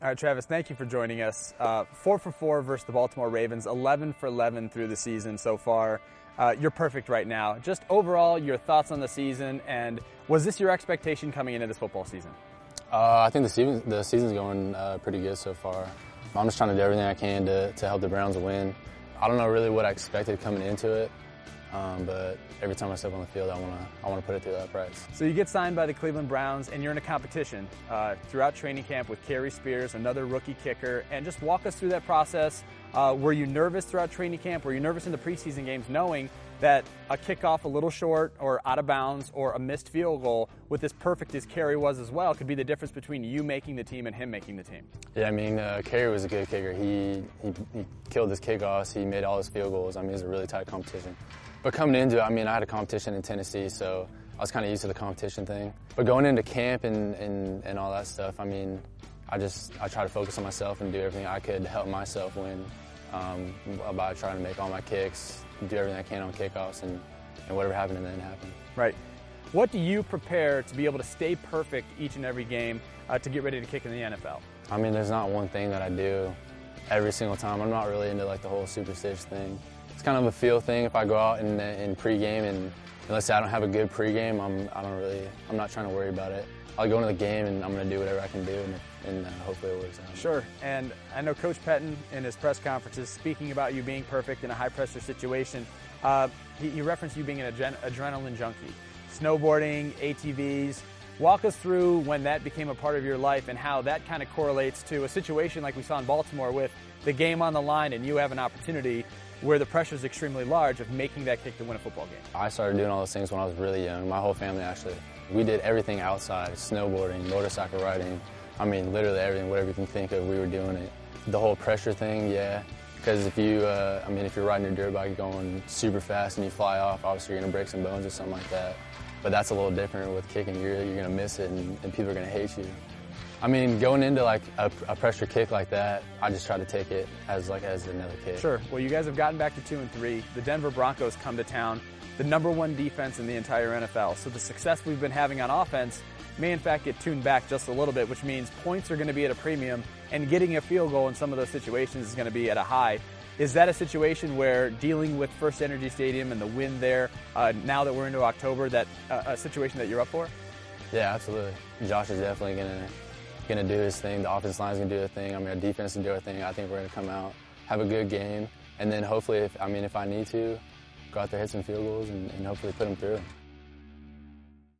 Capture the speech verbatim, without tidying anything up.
All right, Travis, thank you for joining us. Uh, four for four versus the Baltimore Ravens, eleven for eleven through the season so far. Uh, you're perfect right now. Just overall, your thoughts on the season, and was this your expectation coming into this football season? Uh, I think the season the season's going uh, pretty good so far. I'm just trying to do everything I can to, to help the Browns win. I don't know really what I expected coming into it, um, but every time I step on the field, I want to I want to put it through that price. So you get signed by the Cleveland Browns, and you're in a competition uh, throughout training camp with Kerry Spears, another rookie kicker, and just walk us through that process. Uh, were you nervous throughout training camp? Were you nervous in the preseason games, knowing that a kickoff a little short or out of bounds or a missed field goal with as perfect as Kerry was as well could be the difference between you making the team and him making the team? Yeah, I mean, uh, Kerry was a good kicker. He, he he killed his kickoffs. He made all his field goals. I mean, it was a really tight competition. But coming into it, I mean, I had a competition in Tennessee, so I was kind of used to the competition thing. But going into camp and, and, and all that stuff, I mean, I just I try to focus on myself and do everything I could to help myself win um, by trying to make all my kicks, do everything I can on kickoffs, and, and whatever happened and then happened. Right. What do you prepare to be able to stay perfect each and every game uh, to get ready to kick in the N F L? I mean, there's not one thing that I do every single time. I'm not really into like the whole superstitious thing. It's kind of a feel thing. If I go out in, in pregame and, and let's say I don't have a good pregame, I'm I don't really I'm not trying to worry about it. I'll go into the game and I'm going to do whatever I can do, and, and uh, hopefully it works out. Sure. And I know Coach Pettine in his press conferences, speaking about you being perfect in a high-pressure situation, uh, he, he referenced you being an adren- adrenaline junkie. Snowboarding, A T Vs. Walk us through when that became a part of your life and how that kind of correlates to a situation like we saw in Baltimore with the game on the line and you have an opportunity where the pressure is extremely large of making that kick to win a football game. I started doing all those things when I was really young. My whole family actually. We did everything outside, snowboarding, motorcycle riding. I mean, literally everything, whatever you can think of, we were doing it. The whole pressure thing, yeah. Because if you, uh, I mean, if you're riding your dirt bike going super fast and you fly off, obviously you're going to break some bones or something like that. But that's a little different with kicking. You're, you're going to miss it and, and people are going to hate you. I mean, going into like a, a pressure kick like that, I just try to take it as like as another kick. Sure. Well, you guys have gotten back to two and three. The Denver Broncos come to town, the number one defense in the entire N F L. So the success we've been having on offense may in fact get tuned back just a little bit, which means points are going to be at a premium, and getting a field goal in some of those situations is going to be at a high. Is that a situation where dealing with First Energy Stadium and the wind there, uh, now that we're into October, that uh, a situation that you're up for? Yeah, absolutely. Josh is definitely going to going to do his thing. The offense line is going to do their thing. I mean, our defense is going to do our thing. I think we're going to come out, have a good game, and then hopefully, if I mean, if I need to, go out there, hit some field goals, and, and hopefully put them through.